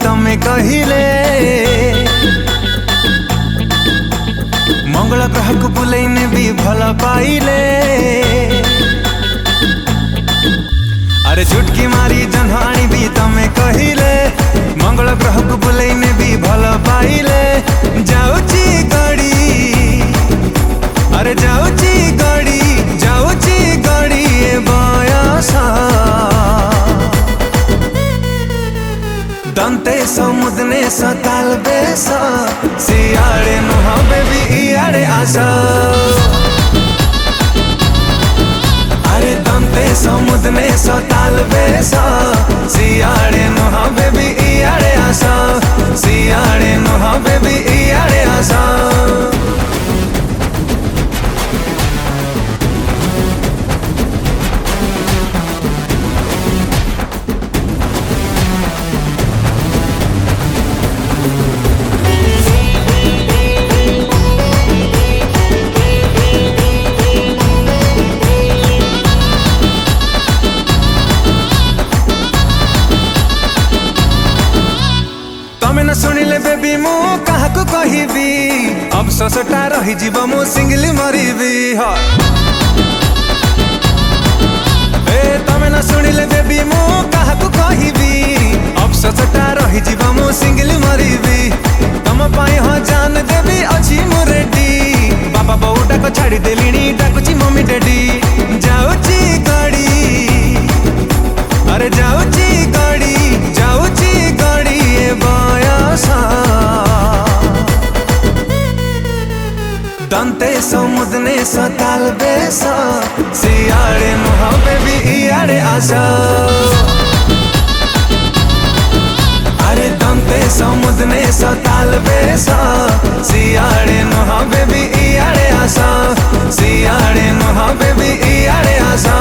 तमे कहिले मंगल ग्रह को बुलैने भी भल पाइले। अरे चुटकी मारी जन्हाणी भी तमे कहिले मंगल ग्रह को बुलैने भी भल पाइले। जाउची गड़ी अरे जाउची गड़ी ए बयस दंते समुद्ने सताल बेस सियाड़े नुहावे भी इयाड़े आशा। अरे दंते समुद्ने सताल बेस सियाड़े नुहावे भी इयाड़े आशा। सियाड़े नुहावे भी इयाड़े आशा। तमे न सुनिले बेबी मु काहाकु कहिबी अफसोसटा रही जीव मु सिंगली मरिबी। ए तमे न सुनिले बेबी मु काहाकु कहिबी अफसोसटा रही जीव मु सिंगली मरिबी। तम पाई ह जान देबी अछि मु रेडी बाबा बौटा को छाड़ी देलिनी डाकुची मम्मी डैडी। जाउची गड़ी अरे जाउची गड़ी ए बयस दंते समुद्ने सताल बेस सियाड़े नुहावे भी इयाड़े आशा। अरे दंते समुद्ने सताल बेस सियाड़े नुहावे भी इयाड़े आशा। सियाड़े नुहावे भी इयाड़े आशा।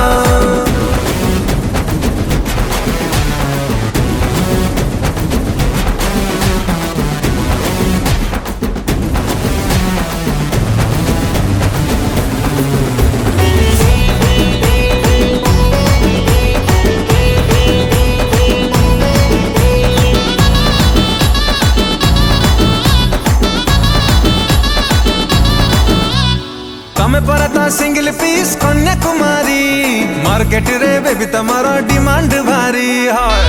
तमे परता सिंगल पीस कन्याकुमारी मार्केट रे बेबी तमारा डिमांड भारी है।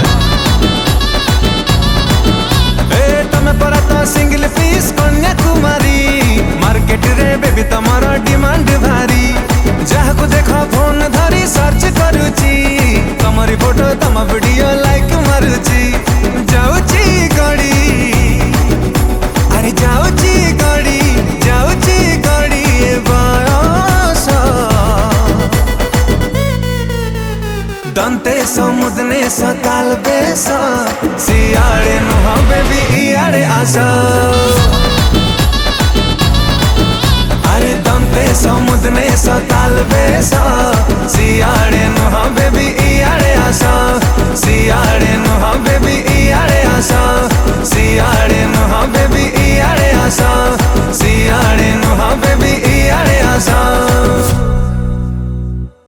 ए तमे परता सिंगल पीस कन्याकुमारी मार्केट रे बेबी तमारा डिमांड भारी। जहाँ को देखो फोन धरी सर्च करूची तमरी फोटो तम वीडियो लाइक मारूची। जाउची गड़ी अरे जाउची गड़ी ए बयस दंते समुद्ने सताल बेस सियाड़े नुहावे भी इयाड़े आशा। अरे दंते समुद्ने सताल बेस सियाड़े नुहावे